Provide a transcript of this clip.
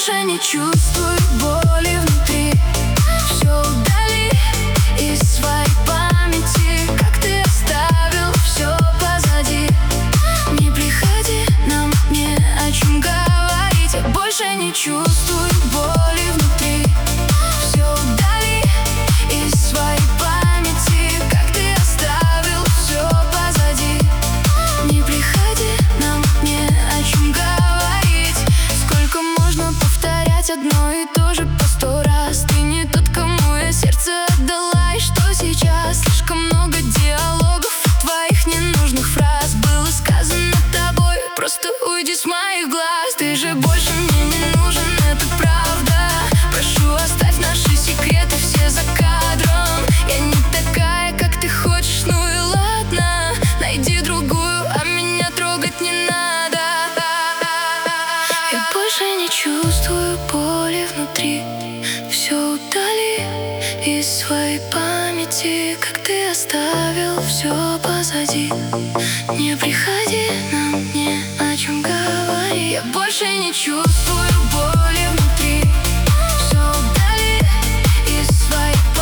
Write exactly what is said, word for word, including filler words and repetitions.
больше не чувствую боли внутри. Все удали из своей памяти, как ты оставил все позади. Не приходи, нам не о чем говорить. Я больше не чувствую боли внутри. Все удали из своей памяти, как ты оставил все позади. Не приходи, нам не о чем говорить. Сколько можно повторять одно и то же по сто раз? Ты не тот, кому я сердце отдала. И что сейчас? Слишком много диалогов и твоих ненужных фраз. Было сказано тобой, просто уйди с моих глаз. Ты же больше мне не нужен, это правда. Прошу, оставь наши секреты все за кадром. Я не такая, как ты хочешь, ну и ладно. Найди другую, а меня трогать не надо. Я больше не чувствую боли внутри. Все удали из своей памяти, как ты оставил все позади. Не приходи, нам не о чем говорить. Я больше не чувствую боли внутри. Все удали из своей